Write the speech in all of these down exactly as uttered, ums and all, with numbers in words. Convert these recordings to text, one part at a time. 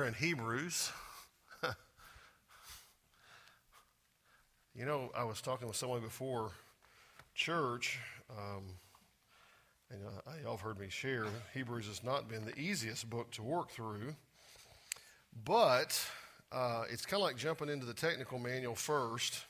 We're in Hebrews. You know, I was talking with someone before church, um, and uh, y'all have heard me share, Hebrews has not been the easiest book to work through, but uh, it's kind of like jumping into the technical manual first.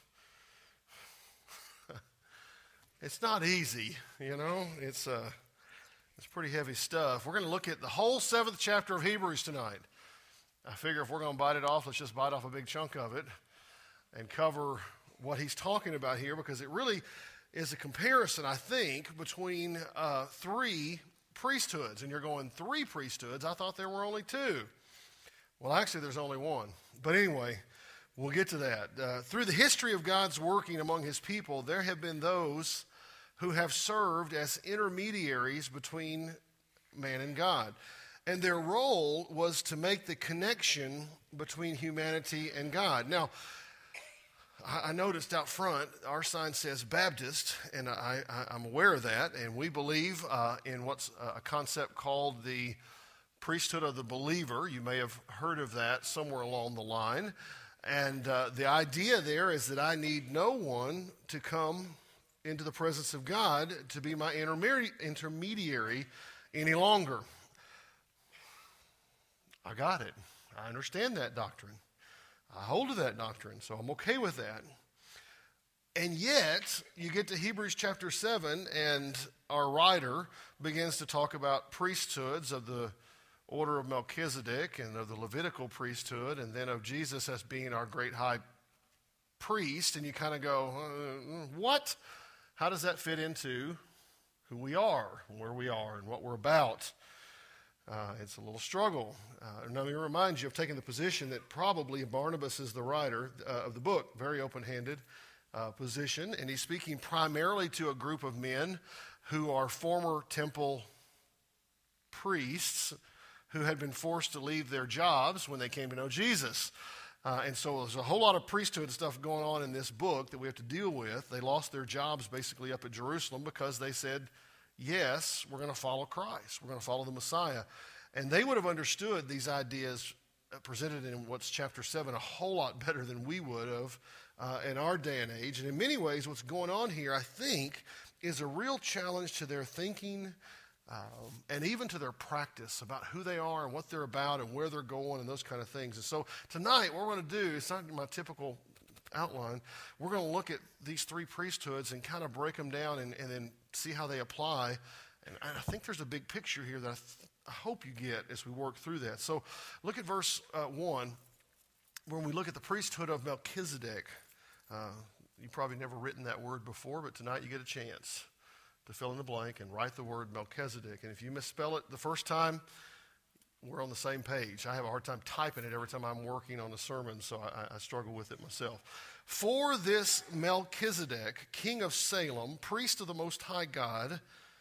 It's not easy, you know, it's, uh, it's pretty heavy stuff. We're going to look at the whole seventh chapter of Hebrews tonight. I figure if we're going to bite it off, let's just bite off a big chunk of it and cover what he's talking about here, because it really is a comparison, I think, between uh, three priesthoods. And you're going, three priesthoods? I thought there were only two. Well, actually, there's only one. But anyway, we'll get to that. Uh, through the history of God's working among his people, there have been those who have served as intermediaries between man and God. And their role was to make the connection between humanity and God. Now, I noticed out front, our sign says Baptist, and I, I, I'm aware of that, and we believe uh, in what's a concept called the priesthood of the believer. You may have heard of that somewhere along the line, and uh, the idea there is that I need no one to come into the presence of God to be my intermedi- intermediary any longer. I got it. I understand that doctrine. I hold to that doctrine, so I'm okay with that. And yet, you get to Hebrews chapter seven, and our writer begins to talk about priesthoods of the order of Melchizedek and of the Levitical priesthood, and then of Jesus as being our great high priest. And you kind of go, uh, what? How does that fit into who we are, and where we are, and what we're about? Uh, it's a little struggle. Uh, and let me remind you of taking the position that probably Barnabas is the writer uh, of the book, very open-handed uh, position, and he's speaking primarily to a group of men who are former temple priests who had been forced to leave their jobs when they came to know Jesus. Uh, and so there's a whole lot of priesthood stuff going on in this book that we have to deal with. They lost their jobs basically up at Jerusalem because they said, yes, we're going to follow Christ. We're going to follow the Messiah. And they would have understood these ideas presented in what's chapter seven a whole lot better than we would have uh, in our day and age. And in many ways, what's going on here, I think, is a real challenge to their thinking um, and even to their practice about who they are and what they're about and where they're going and those kind of things. And so tonight, what we're going to do, it's not my typical outline, we're going to look at these three priesthoods and kind of break them down and, and then see how they apply. And I think there's a big picture here that I, th- I hope you get as we work through that. So look at verse uh, one. When we look at the priesthood of Melchizedek, uh, you've probably never written that word before, but tonight you get a chance to fill in the blank and write the word Melchizedek. And if you misspell it the first time, we're on the same page. I have a hard time typing it every time I'm working on a sermon, so I, I struggle with it myself. For this Melchizedek, king of Salem, priest of the Most High God,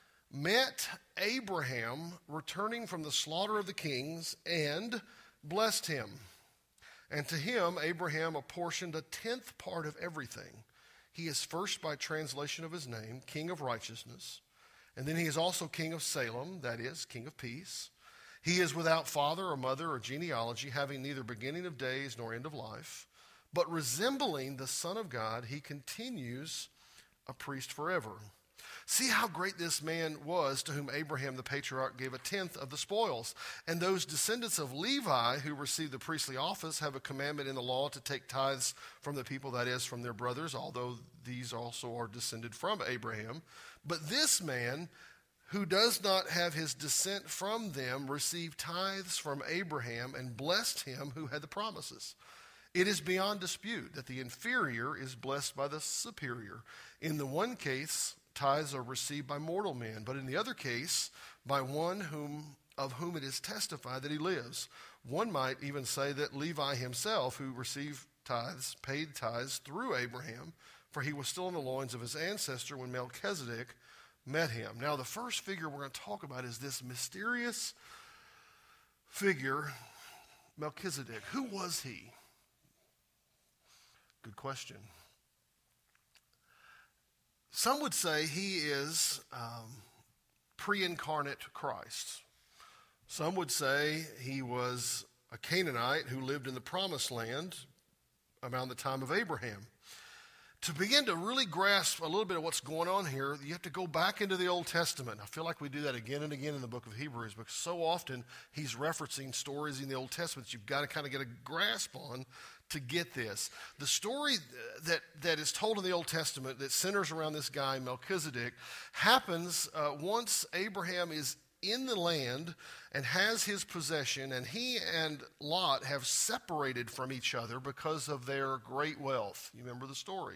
met Abraham returning from the slaughter of the kings and blessed him. And to him, Abraham apportioned a tenth part of everything. He is first, by translation of his name, King of Righteousness. And then he is also King of Salem, that is, King of Peace. He is without father or mother or genealogy, having neither beginning of days nor end of life. But resembling the Son of God, he continues a priest forever. See how great this man was, to whom Abraham the patriarch gave a tenth of the spoils. And those descendants of Levi who received the priestly office have a commandment in the law to take tithes from the people, that is, from their brothers, although these also are descended from Abraham. But this man, who does not have his descent from them, received tithes from Abraham and blessed him who had the promises. It is beyond dispute that the inferior is blessed by the superior. In the one case, tithes are received by mortal men, but in the other case, by one whom of whom it is testified that he lives. One might even say that Levi himself, who received tithes, paid tithes through Abraham, for he was still in the loins of his ancestor when Melchizedek met him. Now, the first figure we're going to talk about is this mysterious figure, Melchizedek. Who was he? Good question. Some would say he is um, pre-incarnate Christ. Some would say he was a Canaanite who lived in the Promised Land around the time of Abraham. To begin to really grasp a little bit of what's going on here, you have to go back into the Old Testament. I feel like we do that again and again in the book of Hebrews because so often he's referencing stories in the Old Testament that you've got to kind of get a grasp on to get this. The story that, that is told in the Old Testament that centers around this guy, Melchizedek, happens uh, once Abraham is in the land and has his possession, and he and Lot have separated from each other because of their great wealth. You remember the story.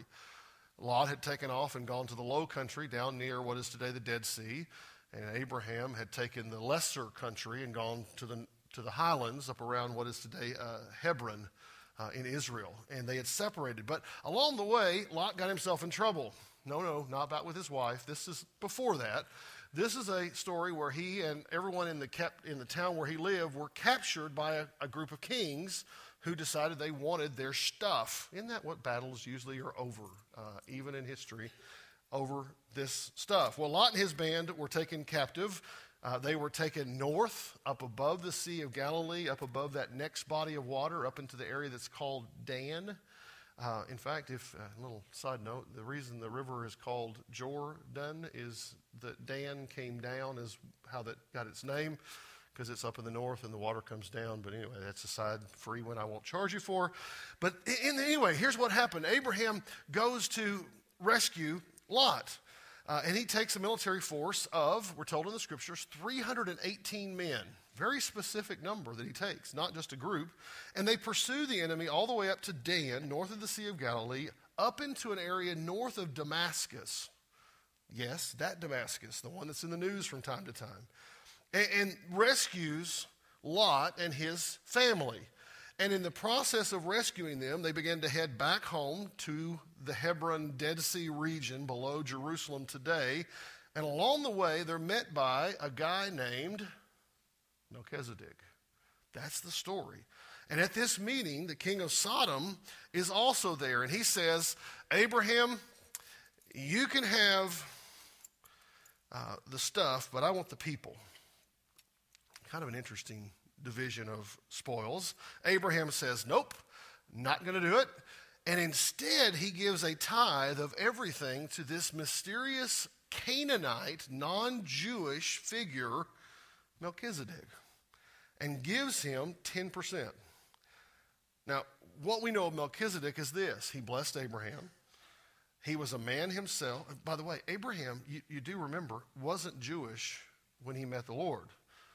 Lot had taken off and gone to the low country down near what is today the Dead Sea, and Abraham had taken the lesser country and gone to the, to the highlands up around what is today uh, Hebron uh, in Israel, and they had separated. But along the way, Lot got himself in trouble. No, no, not back with his wife. This is before that. This is a story where he and everyone in the kept in the town where he lived were captured by a, a group of kings who decided they wanted their stuff. Isn't that what battles usually are over, uh, even in history, over this stuff? Well, Lot and his band were taken captive. Uh, they were taken north, up above the Sea of Galilee, up above that next body of water, up into the area that's called Dan. Uh, in fact, if a uh, little side note, the reason the river is called Jordan is that Dan came down is how that got its name, because it's up in the north and the water comes down. But anyway, that's a side free one I won't charge you for. But in, anyway, here's what happened. Abraham goes to rescue Lot, uh, and he takes a military force of, we're told in the scriptures, three hundred eighteen men. Very specific number that he takes, not just a group. And they pursue the enemy all the way up to Dan, north of the Sea of Galilee, up into an area north of Damascus. Yes, that Damascus, the one that's in the news from time to time. And, and rescues Lot and his family. And in the process of rescuing them, they began to head back home to the Hebron Dead Sea region below Jerusalem today. And along the way, they're met by a guy named Melchizedek. That's the story. And at this meeting, the king of Sodom is also there. And he says, Abraham, you can have uh, the stuff, but I want the people. Kind of an interesting division of spoils. Abraham says, nope, not going to do it. And instead, he gives a tithe of everything to this mysterious Canaanite, non-Jewish figure, Melchizedek, and gives him ten percent. Now, what we know of Melchizedek is this. He blessed Abraham. He was a man himself. By the way, Abraham, you, you do remember, wasn't Jewish when he met the Lord.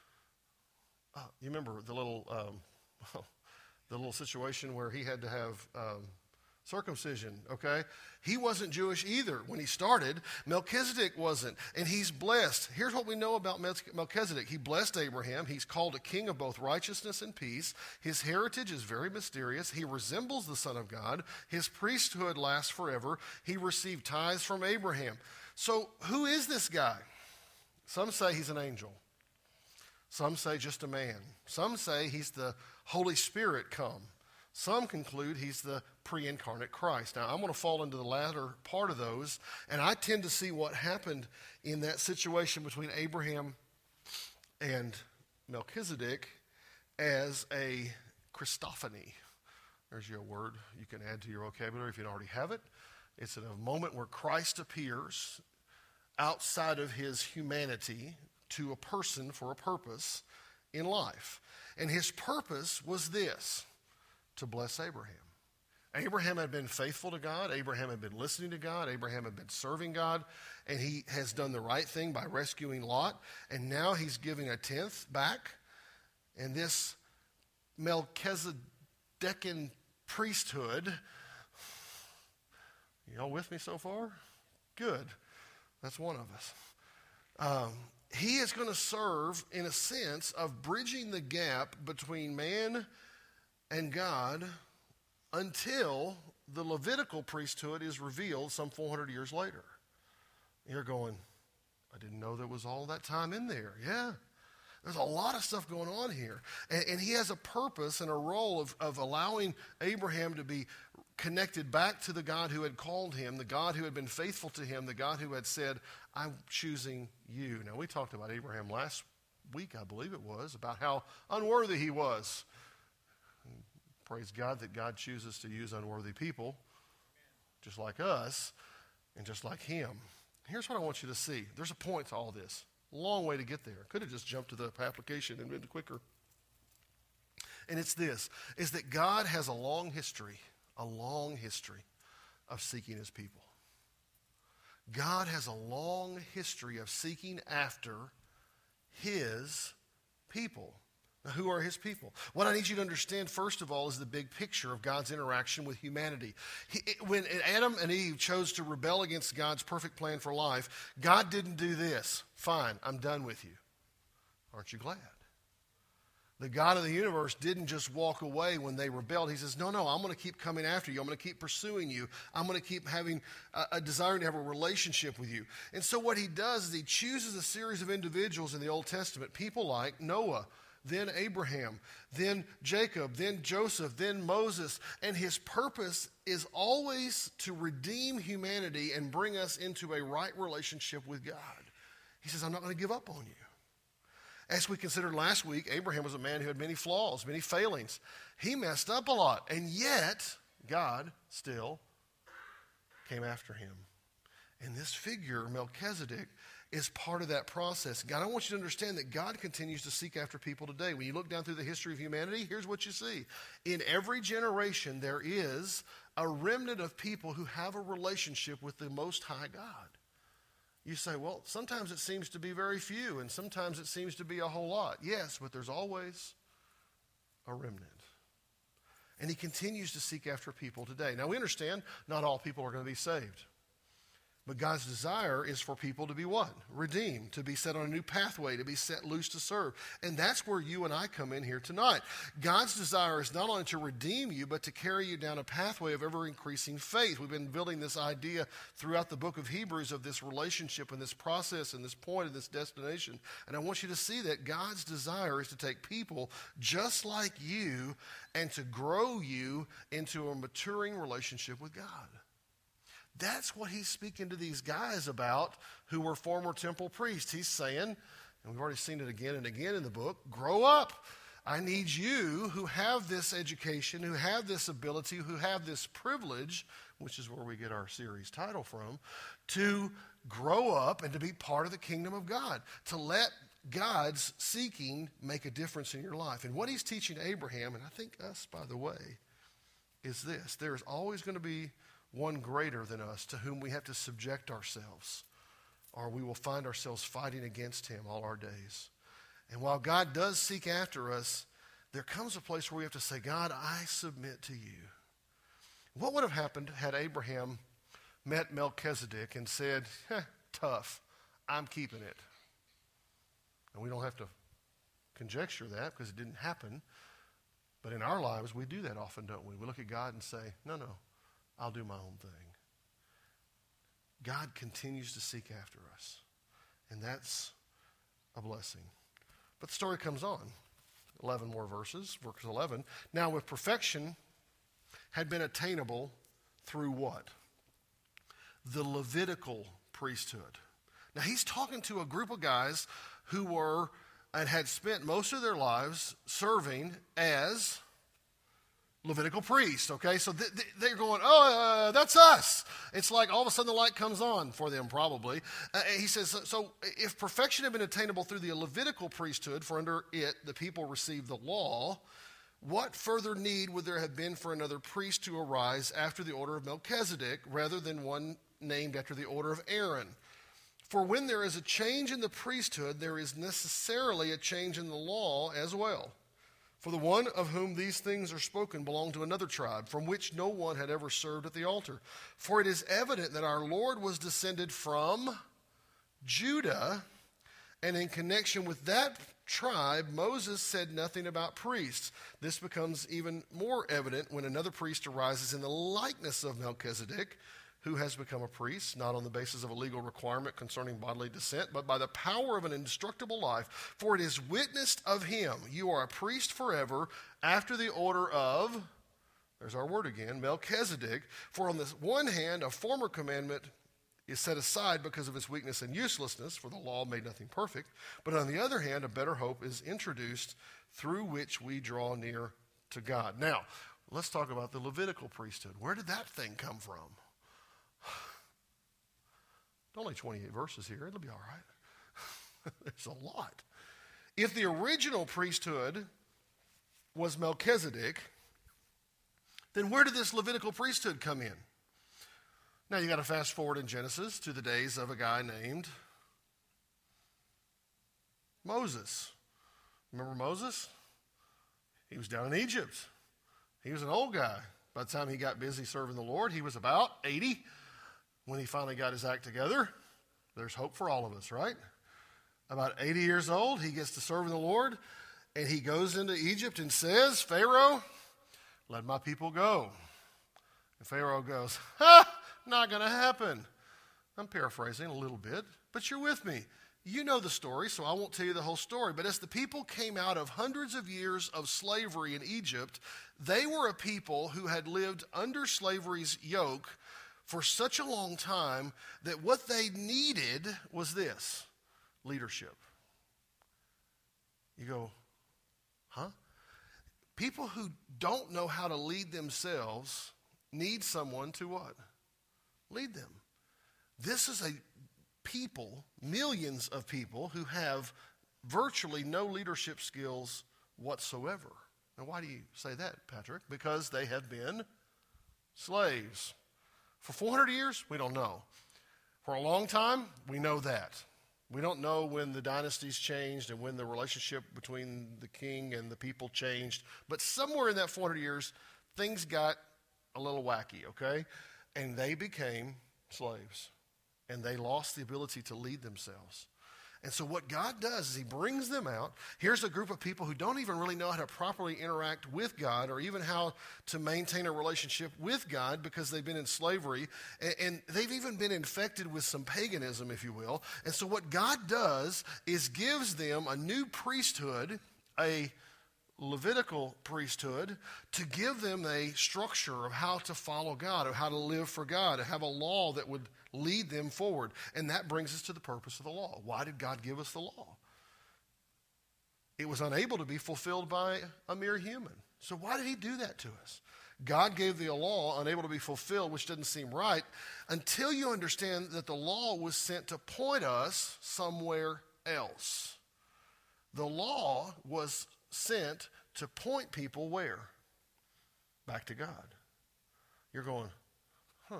Uh, you remember the little, um, the little situation where he had to have um, circumcision, okay? He wasn't Jewish either when he started. Melchizedek wasn't, and he's blessed. Here's what we know about Melchizedek. He blessed Abraham. He's called a king of both righteousness and peace. His heritage is very mysterious. He resembles the Son of God. His priesthood lasts forever. He received tithes from Abraham. So who is this guy? Some say he's an angel. Some say just a man. Some say he's the Holy Spirit come. Some conclude he's the pre-incarnate Christ. Now, I'm going to fall into the latter part of those, and I tend to see what happened in that situation between Abraham and Melchizedek as a Christophany. There's your word you can add to your vocabulary if you don't already have it. It's in a moment where Christ appears outside of his humanity to a person for a purpose in life. And his purpose was this: to bless Abraham. Abraham had been faithful to God. Abraham had been listening to God. Abraham had been serving God. And he has done the right thing by rescuing Lot. And now he's giving a tenth back. And this Melchizedekan priesthood, you all with me so far? Good. That's one of us. Um, he is going to serve in a sense of bridging the gap between man and God until the Levitical priesthood is revealed some four hundred years later. You're going, I didn't know there was all that time in there. Yeah, there's a lot of stuff going on here. And, and he has a purpose and a role of, of allowing Abraham to be connected back to the God who had called him, the God who had been faithful to him, the God who had said, I'm choosing you. Now, we talked about Abraham last week, I believe it was, about how unworthy he was praise God that God chooses to use unworthy people, just like us, and just like him. Here's what I want you to see. There's a point to all this. Long way to get there. Could have just jumped to the application and been quicker. And it's this, is that God has a long history, a long history of seeking his people. God has a long history of seeking after his people. Now, who are his people? What I need you to understand, first of all, is the big picture of God's interaction with humanity. He, when Adam and Eve chose to rebel against God's perfect plan for life, God didn't do this. Fine, I'm done with you. Aren't you glad? The God of the universe didn't just walk away when they rebelled. He says, no, no, I'm going to keep coming after you. I'm going to keep pursuing you. I'm going to keep having a, a desire to have a relationship with you. And so what he does is he chooses a series of individuals in the Old Testament, people like Noah, then Abraham, then Jacob, then Joseph, then Moses. And his purpose is always to redeem humanity and bring us into a right relationship with God. He says, I'm not going to give up on you. As we considered last week, Abraham was a man who had many flaws, many failings. He messed up a lot, and yet God still came after him. And this figure, Melchizedek, is part of that process. God, I want you to understand that God continues to seek after people today. When you look down through the history of humanity, here's what you see. In every generation, there is a remnant of people who have a relationship with the Most High God. You say, well, sometimes it seems to be very few, and sometimes it seems to be a whole lot. Yes, but there's always a remnant. And he continues to seek after people today. Now, we understand not all people are going to be saved. But God's desire is for people to be what? Redeemed, to be set on a new pathway, to be set loose to serve. And that's where you and I come in here tonight. God's desire is not only to redeem you, but to carry you down a pathway of ever-increasing faith. We've been building this idea throughout the book of Hebrews of this relationship and this process and this point and this destination. And I want you to see that God's desire is to take people just like you and to grow you into a maturing relationship with God. That's what he's speaking to these guys about who were former temple priests. He's saying, and we've already seen it again and again in the book, grow up. I need you who have this education, who have this ability, who have this privilege, which is where we get our series title from, to grow up and to be part of the kingdom of God, to let God's seeking make a difference in your life. And what he's teaching Abraham, and I think us, by the way, is this. There is always going to be one greater than us to whom we have to subject ourselves, or we will find ourselves fighting against him all our days. And while God does seek after us, there comes a place where we have to say, God, I submit to you. What would have happened had Abraham met Melchizedek and said, eh, tough, I'm keeping it? And we don't have to conjecture that because it didn't happen. But in our lives, we do that often, don't we? We look at God and say, no, no. I'll do my own thing. God continues to seek after us, and that's a blessing. But the story comes on. eleven more verses, verse eleven. Now, if perfection had been attainable through what? The Levitical priesthood. Now, he's talking to a group of guys who were and had spent most of their lives serving as Levitical priest, okay? So th- th- they're going, oh, uh, that's us. It's like all of a sudden the light comes on for them, probably. Uh, he says, so, so if perfection had been attainable through the Levitical priesthood, for under it the people received the law, what further need would there have been for another priest to arise after the order of Melchizedek, rather than one named after the order of Aaron? For when there is a change in the priesthood, there is necessarily a change in the law as well. For the one of whom these things are spoken belonged to another tribe, from which no one had ever served at the altar. For it is evident that our Lord was descended from Judah, and in connection with that tribe, Moses said nothing about priests. This becomes even more evident when another priest arises in the likeness of Melchizedek, who has become a priest, not on the basis of a legal requirement concerning bodily descent, but by the power of an indestructible life. For it is witnessed of him, you are a priest forever, after the order of, there's our word again, Melchizedek. For on the one hand, a former commandment is set aside because of its weakness and uselessness, for the law made nothing perfect. But on the other hand, a better hope is introduced, through which we draw near to God. Now, let's talk about the Levitical priesthood. Where did that thing come from? Only twenty-eight verses here. It'll be all right. There's a lot. If the original priesthood was Melchizedek, then where did this Levitical priesthood come in? Now you got to fast forward in Genesis to the days of a guy named Moses. Remember Moses? He was down in Egypt. He was an old guy. By the time he got busy serving the Lord, he was about eighty. When he finally got his act together, there's hope for all of us, right? About eighty years old, he gets to serve the Lord, and he goes into Egypt and says, Pharaoh, let my people go. And Pharaoh goes, ha, not going to happen. I'm paraphrasing a little bit, but you're with me. You know the story, so I won't tell you the whole story. But as the people came out of hundreds of years of slavery in Egypt, they were a people who had lived under slavery's yoke for such a long time that what they needed was this, leadership. You go, huh? People who don't know how to lead themselves need someone to what? Lead them. This is a people, millions of people who have virtually no leadership skills whatsoever. Now, why do you say that, Patrick? Because they have been slaves. For four hundred years, we don't know. For a long time, we know that. We don't know when the dynasties changed and when the relationship between the king and the people changed. But somewhere in that four hundred years, things got a little wacky, okay? And they became slaves. And they lost the ability to lead themselves. And so what God does is he brings them out. Here's a group of people who don't even really know how to properly interact with God or even how to maintain a relationship with God because they've been in slavery. And, and they've even been infected with some paganism, if you will. And so what God does is gives them a new priesthood, a Levitical priesthood, to give them a structure of how to follow God, of how to live for God, to have a law that would lead them forward. And that brings us to the purpose of the law. Why did God give us the law? It was unable to be fulfilled by a mere human. So why did he do that to us? God gave the law unable to be fulfilled, which doesn't seem right, until you understand that the law was sent to point us somewhere else. The law was sent to point people where? Back to God. You're going, huh.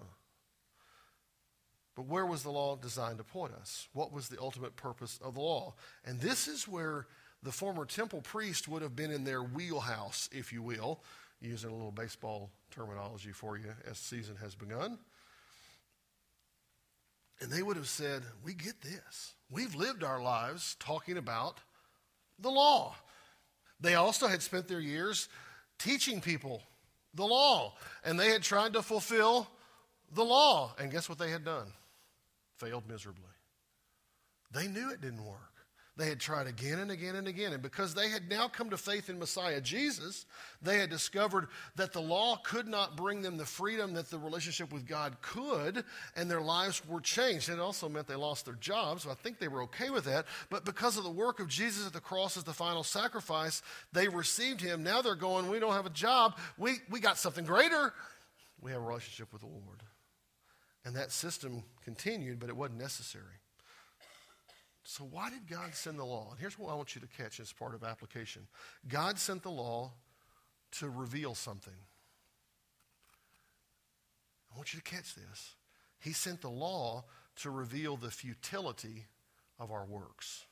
But where was the law designed to point us? What was the ultimate purpose of the law? And this is where the former temple priest would have been in their wheelhouse, if you will, using a little baseball terminology for you as the season has begun. And they would have said, we get this. We've lived our lives talking about the law. They also had spent their years teaching people the law. And they had tried to fulfill the law. And guess what they had done? Failed miserably. They knew it didn't work. They had tried again and again and again. And because they had now come to faith in Messiah Jesus, they had discovered that the law could not bring them the freedom that the relationship with God could, and their lives were changed. It also meant they lost their jobs, so I think they were okay with that. But because of the work of Jesus at the cross as the final sacrifice, they received him. Now they're going, we don't have a job. We, we got something greater. We have a relationship with the Lord. And that system continued, but it wasn't necessary. So why did God send the law? And here's what I want you to catch as part of application. God sent the law to reveal something. I want you to catch this. He sent the law to reveal the futility of our works.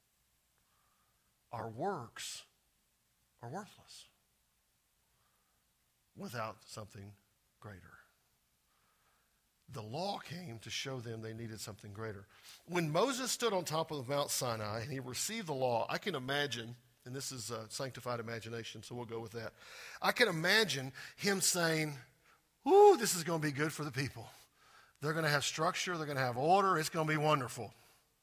Our works are worthless without something greater. The law came to show them they needed something greater. When Moses stood on top of Mount Sinai and he received the law, I can imagine, and this is a sanctified imagination, so we'll go with that. I can imagine him saying, ooh, this is going to be good for the people. They're going to have structure. They're going to have order. It's going to be wonderful.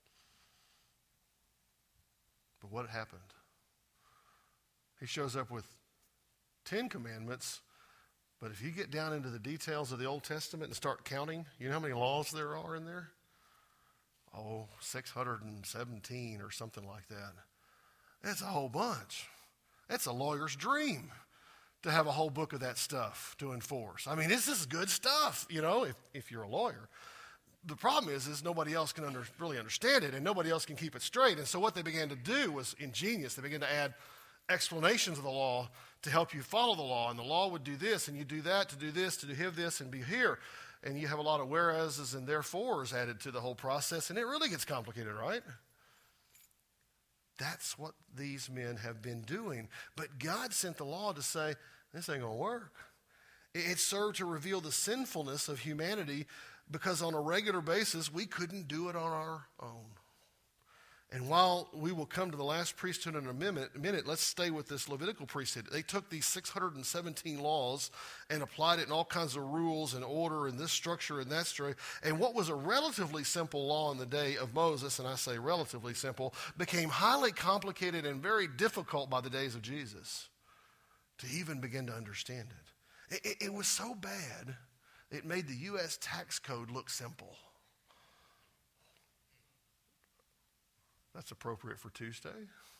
But what happened? He shows up with Ten Commandments. But if you get down into the details of the Old Testament and start counting, you know how many laws there are in there? Oh, six hundred seventeen or something like that. That's a whole bunch. That's a lawyer's dream to have a whole book of that stuff to enforce. I mean, this is good stuff, you know, if, if you're a lawyer. The problem is, is nobody else can under, really understand it, and nobody else can keep it straight. And so what they began to do was ingenious. They began to add explanations of the law to help you follow the law. And the law would do this, and you do that, to do this, to do have this, and be here. And you have a lot of whereases and therefores added to the whole process, and it really gets complicated, right? That's what these men have been doing. But God sent the law to say, this ain't going to work. It served to reveal the sinfulness of humanity because on a regular basis, we couldn't do it on our own. And while we will come to the last priesthood in a minute, minute, let's stay with this Levitical priesthood. They took these six hundred seventeen laws and applied it in all kinds of rules and order and this structure and that structure. And what was a relatively simple law in the day of Moses, and I say relatively simple, became highly complicated and very difficult by the days of Jesus to even begin to understand it. It, it, it was so bad, it made the U S tax code look simple. That's appropriate for Tuesday.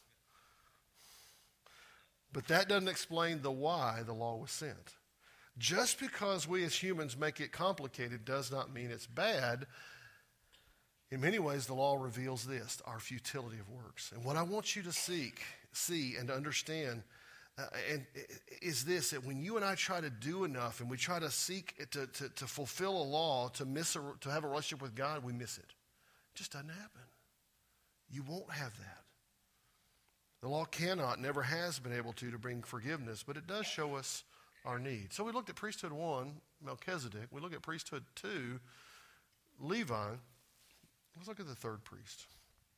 But that doesn't explain the why the law was sent. Just because we as humans make it complicated does not mean it's bad. In many ways, the law reveals this, our futility of works. And what I want you to seek, see and to understand uh, and, is this, that when you and I try to do enough and we try to seek it to, to, to fulfill a law, to, miss a, to have a relationship with God, we miss it. It just doesn't happen. You won't have that. The law cannot, never has been able to, to bring forgiveness, but it does show us our need. So we looked at priesthood one, Melchizedek. We look at priesthood two, Levi. Let's look at the third priest.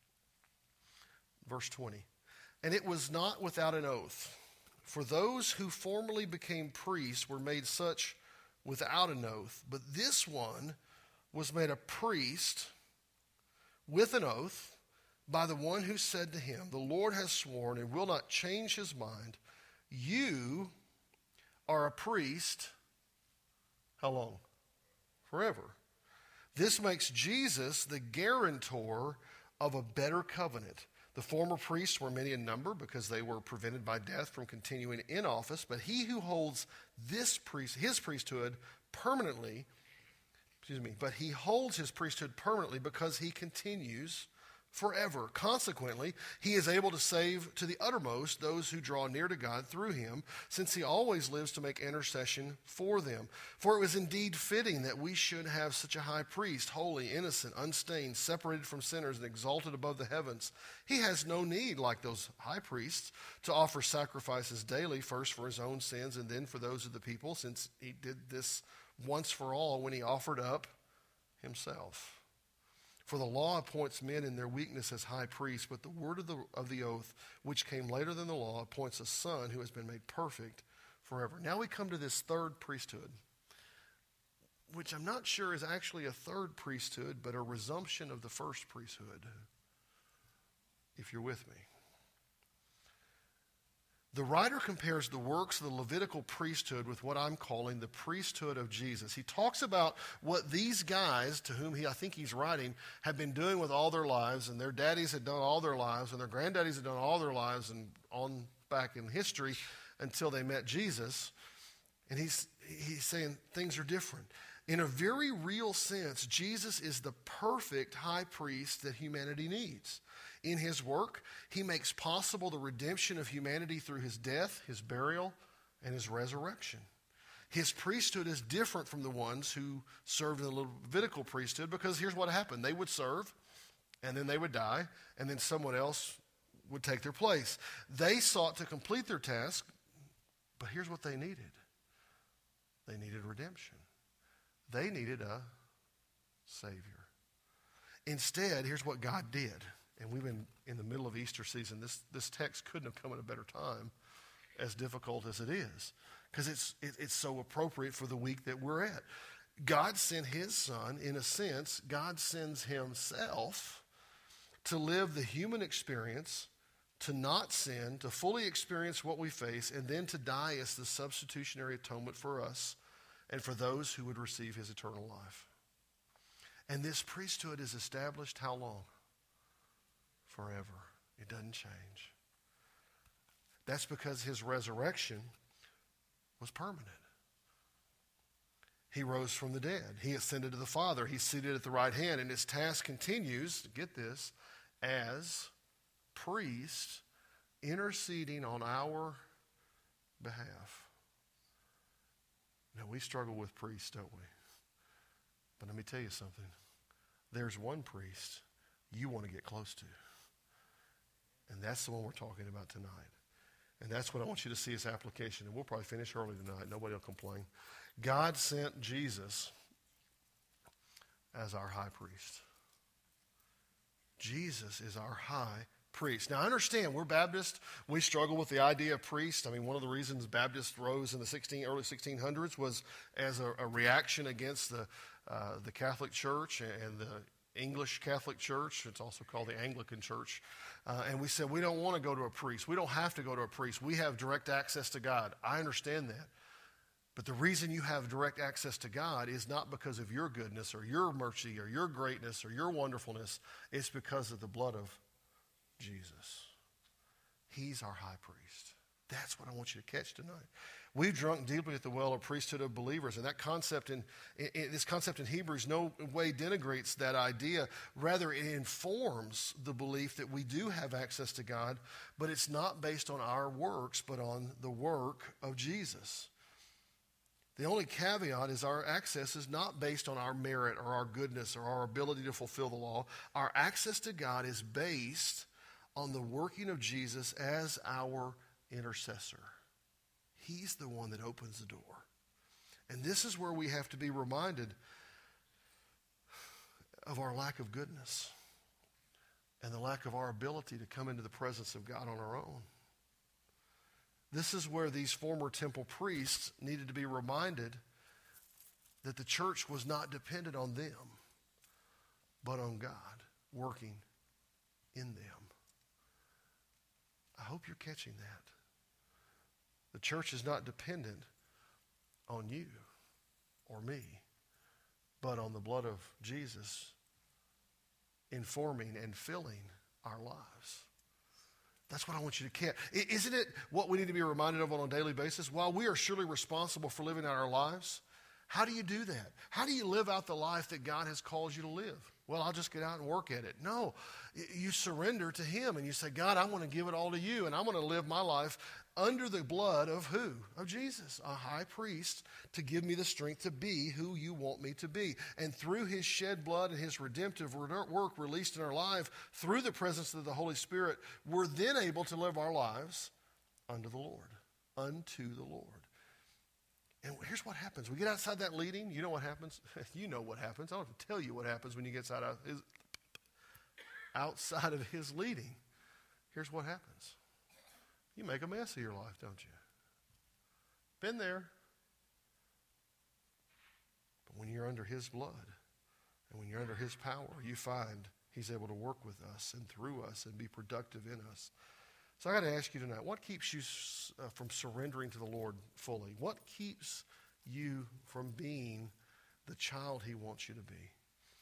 Verse twenty. And it was not without an oath, for those who formerly became priests were made such without an oath, but this one was made a priest with an oath, by the one who said to him, the Lord has sworn and will not change his mind. You are a priest. How long? Forever. This makes Jesus the guarantor of a better covenant. The former priests were many in number because they were prevented by death from continuing in office. But he who holds this priest, his priesthood permanently, excuse me, but he holds his priesthood permanently because he continues forever. Consequently, he is able to save to the uttermost those who draw near to God through him, since he always lives to make intercession for them. For it was indeed fitting that we should have such a high priest, holy, innocent, unstained, separated from sinners, and exalted above the heavens. He has no need, like those high priests, to offer sacrifices daily, first for his own sins and then for those of the people, since he did this once for all when he offered up himself. For the law appoints men in their weakness as high priests, but the word of the, of the oath, which came later than the law, appoints a son who has been made perfect forever. Now we come to this third priesthood, which I'm not sure is actually a third priesthood, but a resumption of the first priesthood, if you're with me. The writer compares the works of the Levitical priesthood with what I'm calling the priesthood of Jesus. He talks about what these guys, to whom he, I think he's writing, have been doing with all their lives, and their daddies had done all their lives, and their granddaddies had done all their lives, and on back in history until they met Jesus. And he's, he's saying things are different. In a very real sense, Jesus is the perfect high priest that humanity needs. In his work, he makes possible the redemption of humanity through his death, his burial, and his resurrection. His priesthood is different from the ones who served in the Levitical priesthood, because here's what happened. They would serve, and then they would die, and then someone else would take their place. They sought to complete their task, but here's what they needed. They needed redemption. They needed a Savior. Instead, here's what God did. And we've been in the middle of Easter season. This, this text couldn't have come at a better time, as difficult as it is, because it's, it, it's so appropriate for the week that we're at. God sent his son. In a sense, God sends himself to live the human experience, to not sin, to fully experience what we face, and then to die as the substitutionary atonement for us and for those who would receive his eternal life. And this priesthood is established how long? Forever. It doesn't change. That's because his resurrection was permanent. He rose from the dead. He ascended to the Father. He's seated at the right hand, and his task continues, get this, as priest interceding on our behalf. Now, we struggle with priests, don't we? But let me tell you something. There's one priest you want to get close to. And that's the one we're talking about tonight. And that's what I want you to see as application. And we'll probably finish early tonight. Nobody will complain. God sent Jesus as our high priest. Jesus is our high priest. Now, I understand we're Baptist. We struggle with the idea of priest. I mean, one of the reasons Baptists rose in the sixteen, early sixteen hundreds was as a, a reaction against the, uh, the Catholic Church and the English Catholic Church. It's also called the Anglican Church. Uh, and we said, we don't want to go to a priest. We don't have to go to a priest. We have direct access to God. I understand that. But the reason you have direct access to God is not because of your goodness or your mercy or your greatness or your wonderfulness. It's because of the blood of Jesus. He's our high priest. That's what I want you to catch tonight. We've drunk deeply at the well of priesthood of believers, and that concept in, in this concept in Hebrews no way denigrates that idea. Rather, it informs the belief that we do have access to God, but it's not based on our works, but on the work of Jesus. The only caveat is our access is not based on our merit or our goodness or our ability to fulfill the law. Our access to God is based on the working of Jesus as our intercessor. He's the one that opens the door. And this is where we have to be reminded of our lack of goodness and the lack of our ability to come into the presence of God on our own. This is where these former temple priests needed to be reminded that the church was not dependent on them, but on God working in them. I hope you're catching that. The church is not dependent on you or me, but on the blood of Jesus informing and filling our lives. That's what I want you to catch. Isn't it what we need to be reminded of on a daily basis? While we are surely responsible for living out our lives, how do you do that? How do you live out the life that God has called you to live? Well, I'll just get out and work at it. No, you surrender to Him and you say, God, I want to give it all to you, and I want to live my life under the blood of who? Of Jesus, a high priest, to give me the strength to be who you want me to be. And through His shed blood and His redemptive work released in our life, through the presence of the Holy Spirit, we're then able to live our lives unto the Lord, unto the Lord. And here's what happens. We get outside that leading. You know what happens? You know what happens. I don't have to tell you what happens when you get outside of his, outside of his leading. Here's what happens. You make a mess of your life, don't you? Been there. But when you're under His blood and when you're under His power, you find He's able to work with us and through us and be productive in us. So I got to ask you tonight, what keeps you uh, from surrendering to the Lord fully? What keeps you from being the child He wants you to be?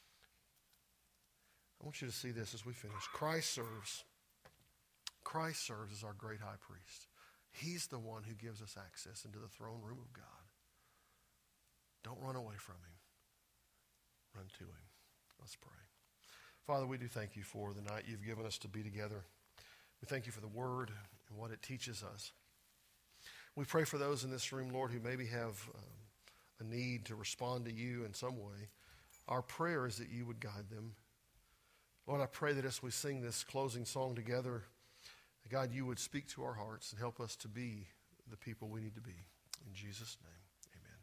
I want you to see this as we finish. Christ serves. Christ serves as our great high priest. He's the one who gives us access into the throne room of God. Don't run away from Him. Run to Him. Let's pray. Father, we do thank You for the night You've given us to be together. We thank You for the Word and what it teaches us. We pray for those in this room, Lord, who maybe have um, a need to respond to You in some way. Our prayer is that You would guide them. Lord, I pray that as we sing this closing song together, that God, You would speak to our hearts and help us to be the people we need to be. In Jesus' name.